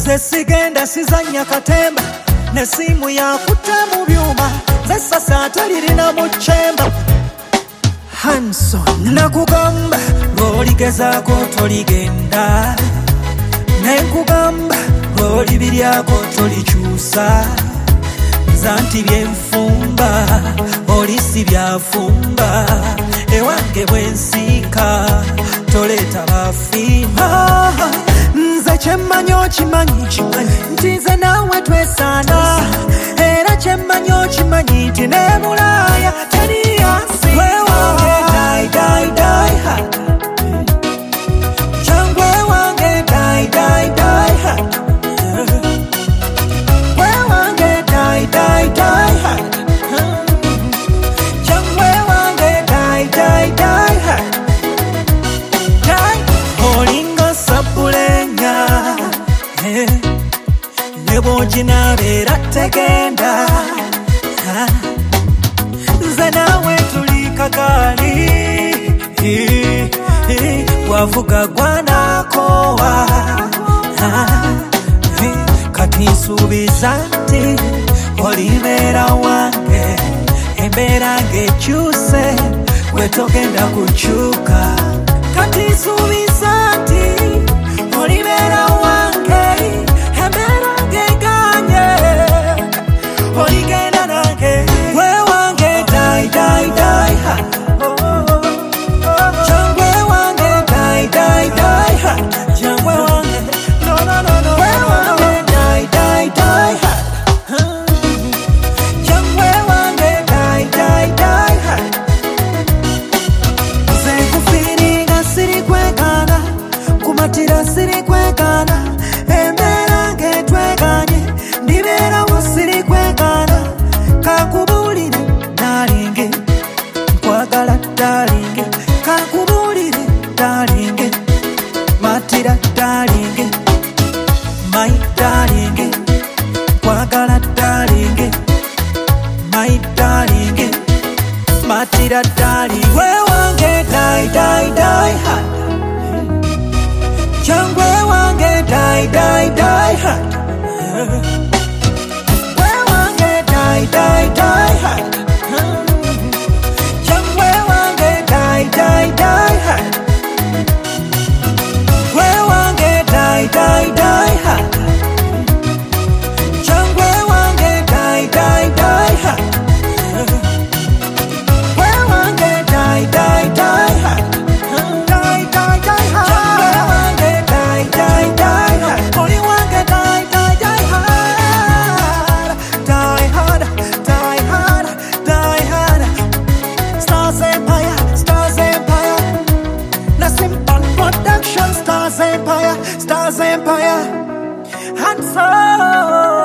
Nze sigenda sizanya katemba nesimu yakutte mu byuma nze sasa atalirina mu chemba Hanson nakugamba lw'oligezaako toligenda nenkugamba lw'olibiryako tolikyusa zanti byenfumba olisi byafumba ewange bwensiika toleeta bafimba nze kyemmanyi okimanyi nti nze naawe twesaana era kyemmanyi okimanyi nti ne Bulaaya teriyasi wewange die die die hard jangwe wange die die die hard wewange die die die hard jangwe wange die die die hard olinga sabulenya ne bw'oginabeera tegenda nze naawe tuli kagaali wavuga gwanakoowa kati nsuubiza nti olibeera wange embeera ng'ekyuse wetogenda kukyuka kati nsuubiza nti olibeera wange embeera ng'eganye oligenda nange wewange die die die hard jangwe wange die die die hard jangwe wange no no no no wewange die die die hard jangwe wange die die die hard nze nkufiiringa siri kwekana kumatira siri kwekana embeera ng'etweganye ndibeerawo siri kwekana kakubuulire dalinge nkwagala dalinge kakubuulire dalinge matira dalinge my dalinge nkwagala dalinge my dalinge matira dalinge wewange die die die hard jangwe wange die die die hard wewange die die die hard jangwe wange die die die hard wewange die die die hard jangwe wange die die die hard wewange die die die hard die die die hard die die die hard oli wange die die die hard die hard die hard die hard Stars Empire Nasimpan Production Stars Empire Hanson